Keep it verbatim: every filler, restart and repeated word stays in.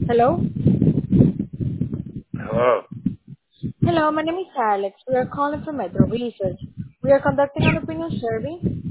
Hello? Hello. Hello, my name is Alex. We are calling from Metro Research. We are conducting an opinion survey